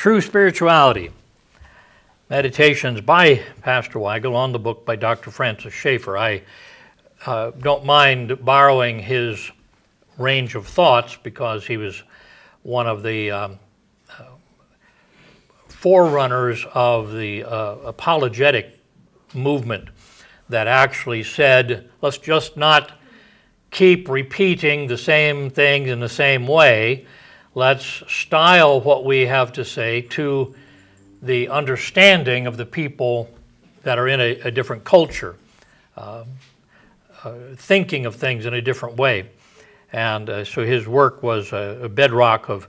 True Spirituality, Meditations by Pastor Weigel on the book by Dr. Francis Schaeffer. I don't mind borrowing his range of thoughts because he was one of the forerunners of the apologetic movement that actually said, let's just not keep repeating the same things in the same way. Let's style what we have to say to the understanding of the people that are in a different culture, thinking of things in a different way. And so his work was a bedrock of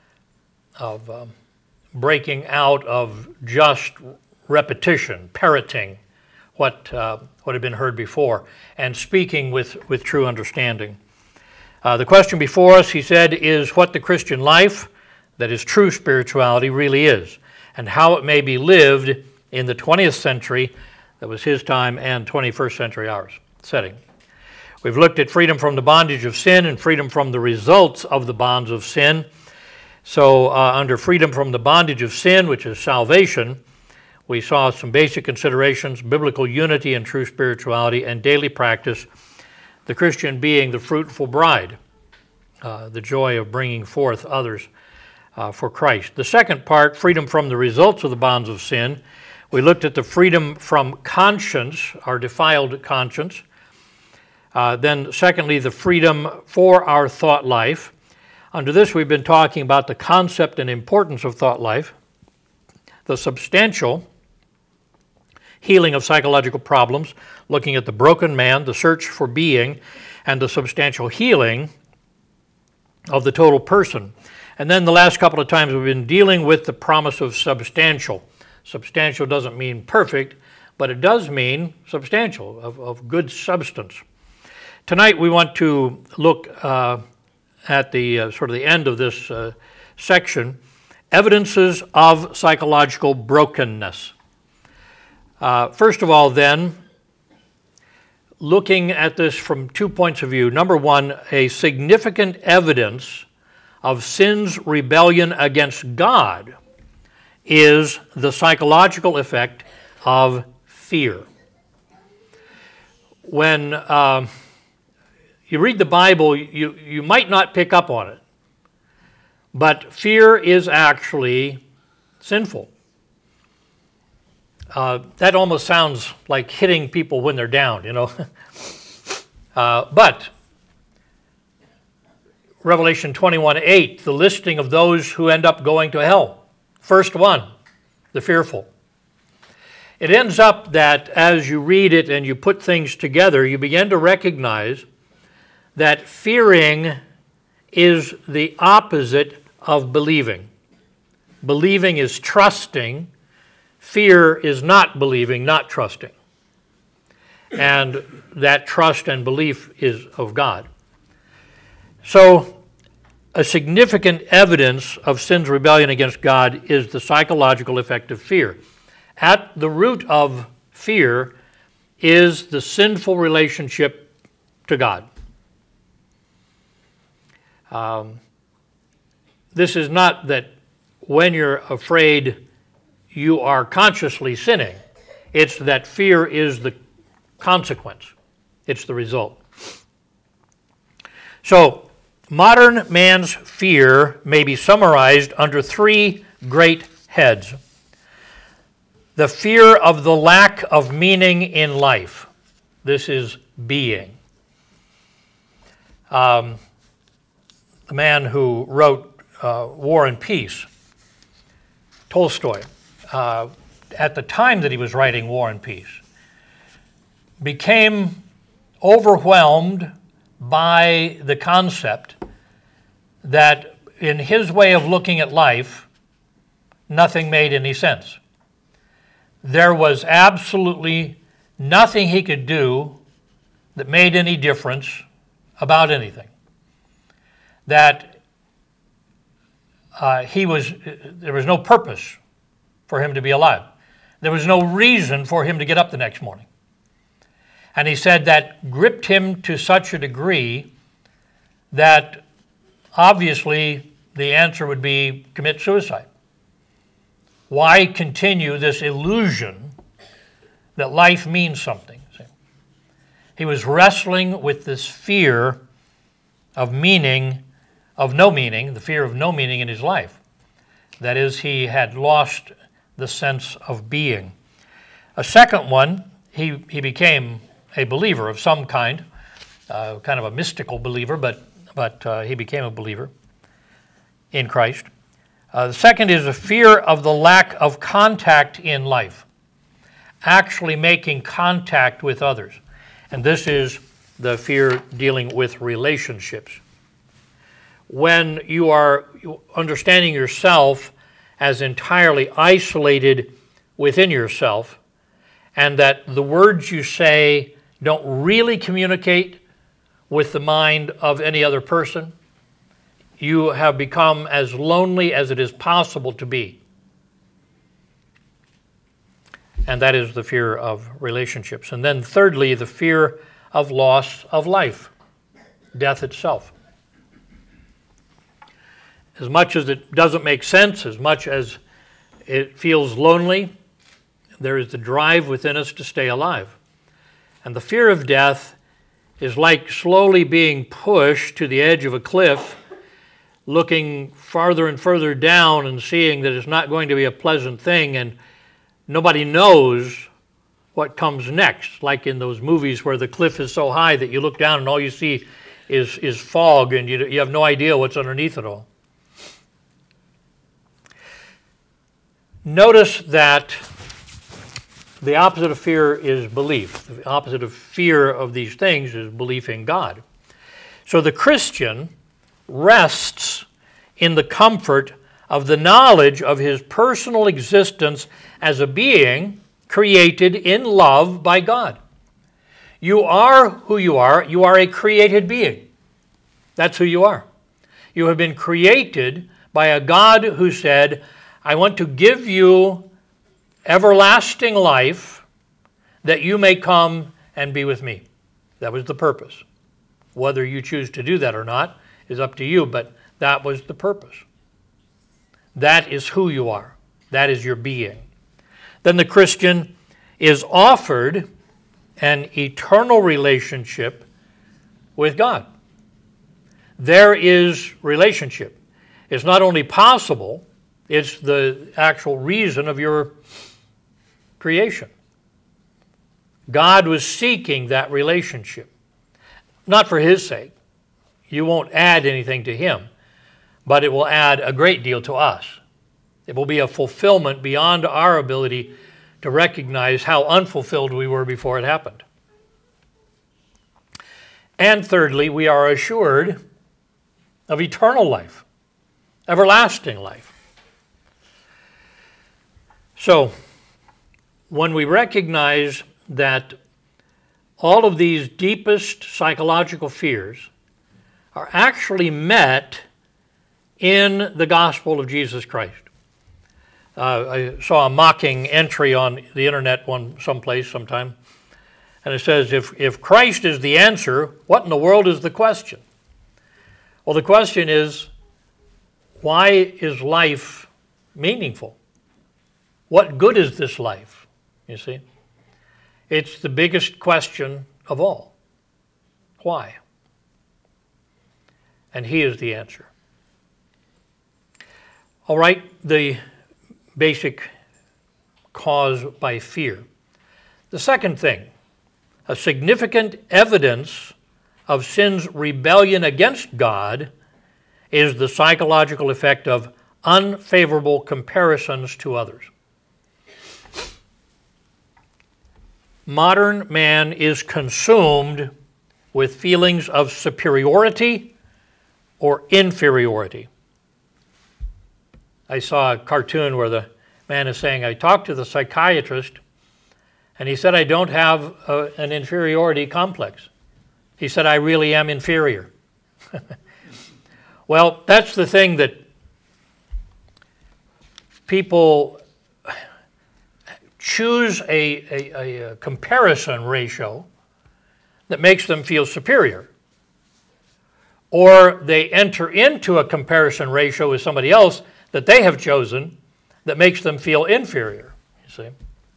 breaking out of just repetition, parroting what had been heard before, and speaking with true understanding. The question before us, he said, is what the Christian life, that is true spirituality, really is, and how it may be lived in the 20th century, that was his time, and 21st century ours setting. We've looked at freedom from the bondage of sin and freedom from the results of the bonds of sin. So under freedom from the bondage of sin, which is salvation, we saw some basic considerations: biblical unity and true spirituality, and daily practice, the Christian being the fruitful bride, the joy of bringing forth others for Christ. The second part, freedom from the results of the bonds of sin, we looked at the freedom from conscience, our defiled conscience. Then secondly, the freedom for our thought life. Under this, we've been talking about the concept and importance of thought life, the substantial healing of psychological problems, looking at the broken man, the search for being, and the substantial healing of the total person. And then the last couple of times we've been dealing with the promise of substantial. Substantial doesn't mean perfect, but it does mean substantial, of good substance. Tonight we want to look at the sort of the end of this section, evidences of psychological brokenness. First of all, then, looking at this from 2 points of view. Number one, a significant evidence of sin's rebellion against God is the psychological effect of fear. When you read the Bible, you might not pick up on it, but fear is actually sinful. That almost sounds like hitting people when they're down, you know. But Revelation 21:8, the listing of those who end up going to hell. First one, the fearful. It ends up that as you read it and you put things together, you begin to recognize that fearing is the opposite of believing. Believing is trusting. Fear is not believing, not trusting. And that trust and belief is of God. So, a significant evidence of sin's rebellion against God is the psychological effect of fear. At the root of fear is the sinful relationship to God. This is not that when you're afraid you are consciously sinning. It's that fear is the consequence. It's the result. So, modern man's fear may be summarized under three great heads. The fear of the lack of meaning in life. This is being. The man who wrote War and Peace, Tolstoy, at the time that he was writing War and Peace, became overwhelmed by the concept that in his way of looking at life, nothing made any sense. There was absolutely nothing he could do that made any difference about anything. That there was no purpose for him to be alive. There was no reason for him to get up the next morning. And he said that gripped him to such a degree that obviously the answer would be commit suicide. Why continue this illusion that life means something? See? He was wrestling with this fear of meaning, of no meaning, the fear of no meaning in his life. That is, he had lost the sense of being. A second one, he became a believer of some kind, kind of a mystical believer, but he became a believer in Christ. The second is a fear of the lack of contact in life, actually making contact with others. And this is the fear dealing with relationships. When you are understanding yourself as entirely isolated within yourself, and that the words you say don't really communicate with the mind of any other person, you have become as lonely as it is possible to be. And that is the fear of relationships. And then thirdly, the fear of loss of life, death itself. As much as it doesn't make sense, as much as it feels lonely, there is the drive within us to stay alive. And the fear of death is like slowly being pushed to the edge of a cliff, looking farther and further down and seeing that it's not going to be a pleasant thing, and nobody knows what comes next, like in those movies where the cliff is so high that you look down and all you see is fog, and you have no idea what's underneath it all. Notice that the opposite of fear is belief. The opposite of fear of these things is belief in God. So the Christian rests in the comfort of the knowledge of his personal existence as a being created in love by God. You are who you are. You are a created being. That's who you are. You have been created by a God who said, I want to give you everlasting life that you may come and be with me. That was the purpose. Whether you choose to do that or not is up to you, but that was the purpose. That is who you are. That is your being. Then the Christian is offered an eternal relationship with God. There is relationship. It's not only possible, it's the actual reason of your creation. God was seeking that relationship, not for his sake. You won't add anything to him, but it will add a great deal to us. It will be a fulfillment beyond our ability to recognize how unfulfilled we were before it happened. And thirdly, we are assured of eternal life, everlasting life. So, when we recognize that all of these deepest psychological fears are actually met in the gospel of Jesus Christ. I saw a mocking entry on the internet someplace sometime, and it says, if Christ is the answer, what in the world is the question? Well, the question is, why is life meaningful? What good is this life? You see? It's the biggest question of all. Why? And he is the answer. All right, the basic cause by fear. The second thing, a significant evidence of sin's rebellion against God is the psychological effect of unfavorable comparisons to others. Modern man is consumed with feelings of superiority or inferiority. I saw a cartoon where the man is saying, I talked to the psychiatrist, and he said I don't have an inferiority complex. He said I really am inferior. Well, that's the thing that people choose a comparison ratio that makes them feel superior. Or they enter into a comparison ratio with somebody else that they have chosen, that makes them feel inferior, you see.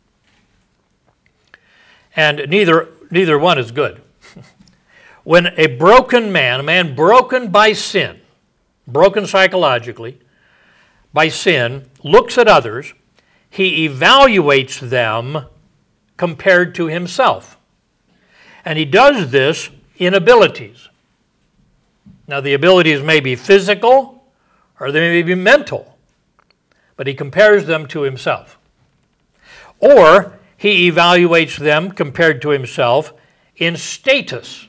And neither one is good. When a broken man, a man broken by sin, broken psychologically by sin, looks at others, he evaluates them compared to himself. And he does this in abilities. Now, the abilities may be physical or they may be mental, but he compares them to himself. Or he evaluates them compared to himself in status,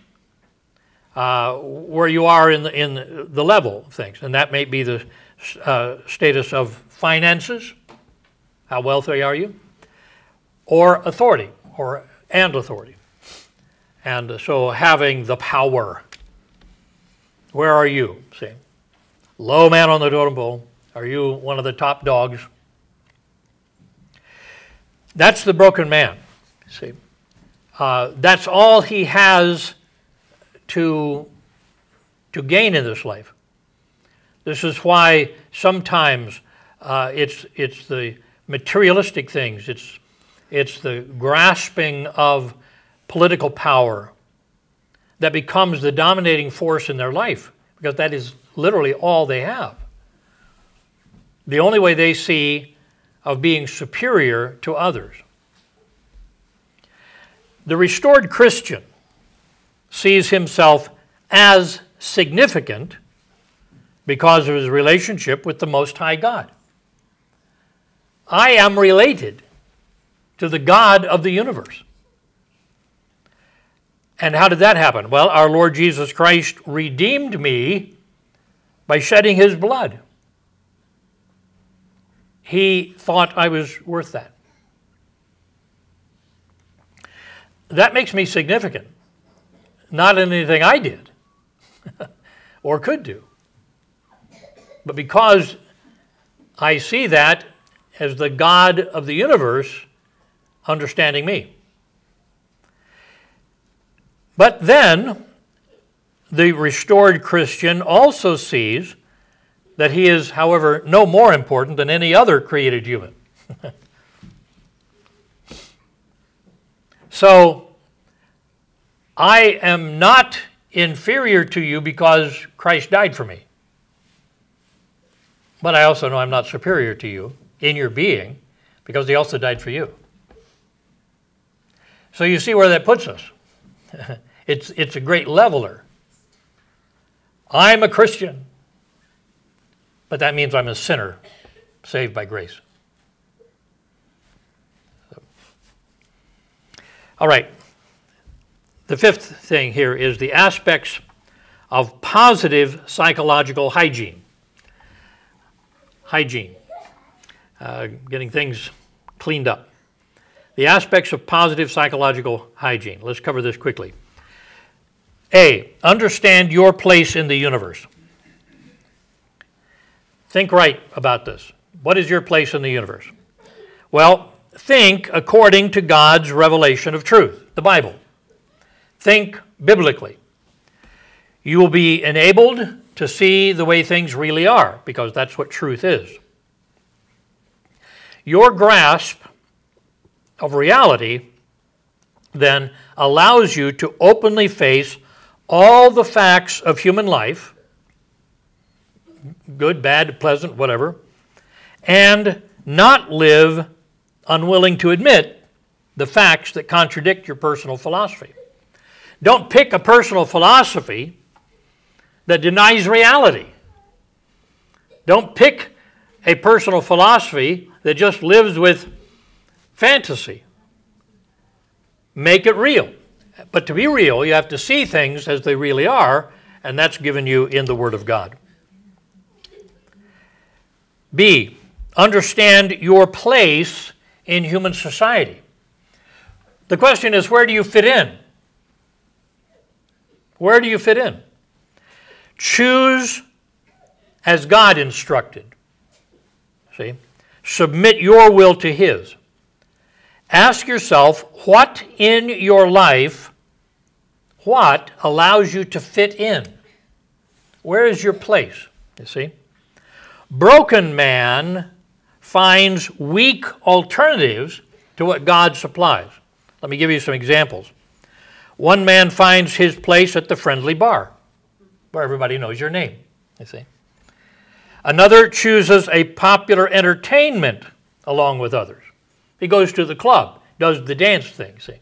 where you are in the level of things. And that may be the status of finances, how wealthy are you, or authority, and authority. And so having the power. Where are you? See, low man on the totem pole. Are you one of the top dogs? That's the broken man. See, that's all he has to gain in this life. This is why sometimes it's the materialistic things. It's the grasping of political power that becomes the dominating force in their life, because that is literally all they have. The only way they see of being superior to others. The restored Christian sees himself as significant because of his relationship with the Most High God. I am related to the God of the universe. And how did that happen? Well, our Lord Jesus Christ redeemed me by shedding his blood. He thought I was worth that. That makes me significant. Not in anything I did or could do, but because I see that as the God of the universe understanding me. But then the restored Christian also sees that he is, however, no more important than any other created human. So, I am not inferior to you because Christ died for me. But I also know I'm not superior to you in your being because he also died for you. So you see where that puts us. It's a great leveler. I'm a Christian, but that means I'm a sinner saved by grace. All right. The fifth thing here is the aspects of positive psychological hygiene. Hygiene. Getting things cleaned up. The aspects of positive psychological hygiene. Let's cover this quickly. A, understand your place in the universe. Think right about this. What is your place in the universe? Well, think according to God's revelation of truth, the Bible. Think biblically. You will be enabled to see the way things really are, because that's what truth is. Your grasp of reality then allows you to openly face all the facts of human life, good, bad, pleasant, whatever, and not live unwilling to admit the facts that contradict your personal philosophy. Don't pick a personal philosophy that denies reality. Don't pick a personal philosophy that just lives with fantasy. Make it real. But to be real, you have to see things as they really are, and that's given you in the Word of God. B, understand your place in human society. The question is, where do you fit in? Where do you fit in? Choose as God instructed. See? Submit your will to His. Ask yourself, what in your life, what allows you to fit in? Where is your place? You see? Broken man finds weak alternatives to what God supplies. Let me give you some examples. One man finds his place at the friendly bar, where everybody knows your name, you see. Another chooses a popular entertainment along with others. He goes to the club, does the dance thing, see.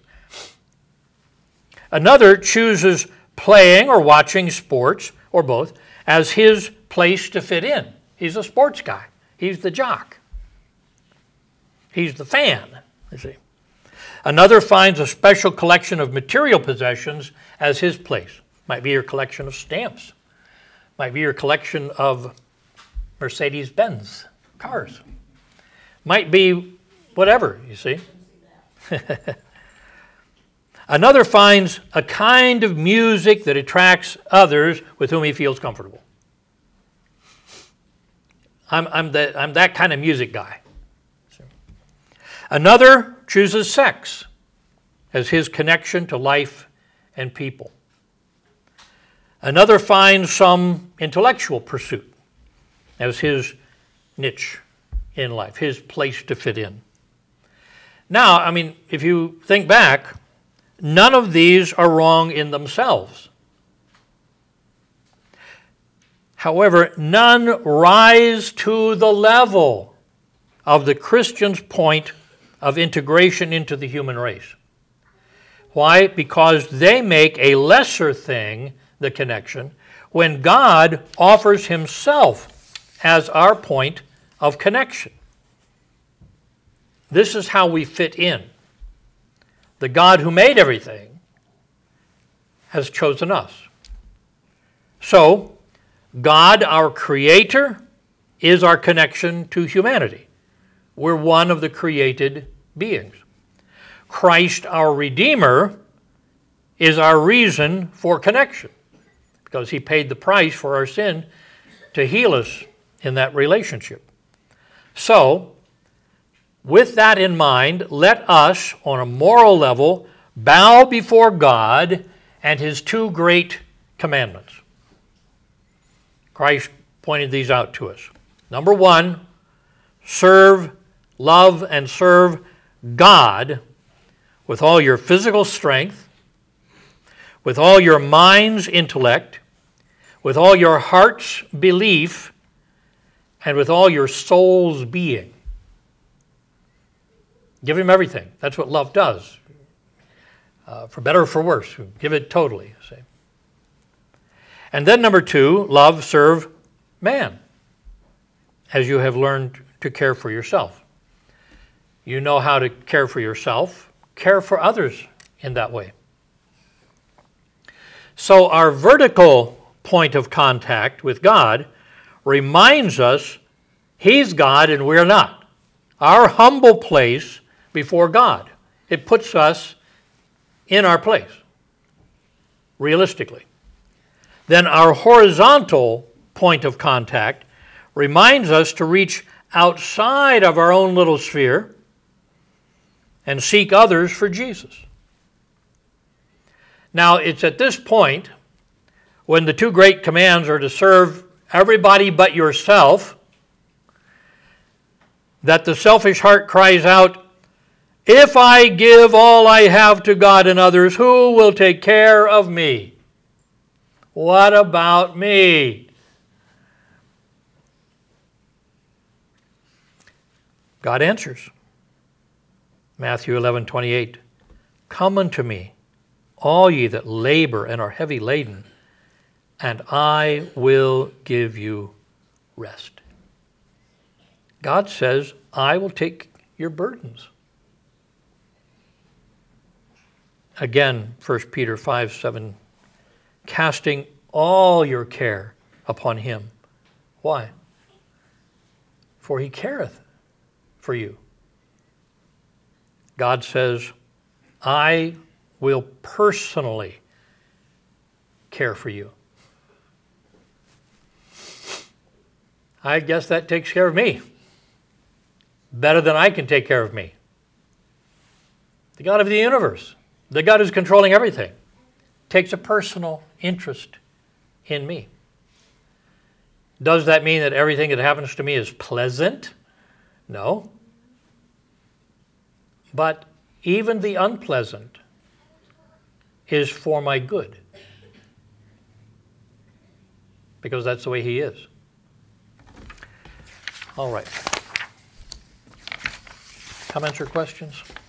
Another chooses playing or watching sports, or both, as his place to fit in. He's a sports guy. He's the jock. He's the fan, you see. Another finds a special collection of material possessions as his place. Might be your collection of stamps. Might be your collection of Mercedes-Benz cars. Might be whatever, you see. Another finds a kind of music that attracts others with whom he feels comfortable. I'm that kind of music guy. Another chooses sex as his connection to life and people. Another finds some intellectual pursuit as his niche in life, his place to fit in. Now, I mean, if you think back, none of these are wrong in themselves. However, none rise to the level of the Christian's point of integration into the human race. Why? Because they make a lesser thing the connection when God offers himself as our point of connection. This is how we fit in. The God who made everything has chosen us. So, God, our Creator, is our connection to humanity. We're one of the created beings. Christ, our Redeemer, is our reason for connection because he paid the price for our sin to heal us in that relationship. So, with that in mind, let us, on a moral level, bow before God and his two great commandments. Christ pointed these out to us. Number one, love and serve God with all your physical strength, with all your mind's intellect, with all your heart's belief, and with all your soul's being. Give him everything. That's what love does. For better or for worse, give it totally. See. And then number two, serve man, as you have learned to care for yourself. You know how to care for yourself, care for others in that way. So our vertical point of contact with God reminds us he's God and we're not. Our humble place before God. It puts us in our place, realistically. Then our horizontal point of contact reminds us to reach outside of our own little sphere and seek others for Jesus. Now, it's at this point when the two great commands are to serve everybody but yourself that the selfish heart cries out, if I give all I have to God and others, who will take care of me? What about me? God answers. Matthew 11:28, come unto me, all ye that labor and are heavy laden, and I will give you rest. God says, I will take your burdens. Again, 1 Peter 5:7, casting all your care upon him. Why? For he careth for you. God says, I will personally care for you. I guess that takes care of me better than I can take care of me. The God of the universe, the God who's controlling everything, takes a personal interest in me. Does that mean that everything that happens to me is pleasant? No. But even the unpleasant is for my good, because that's the way he is. All right. Comments or questions?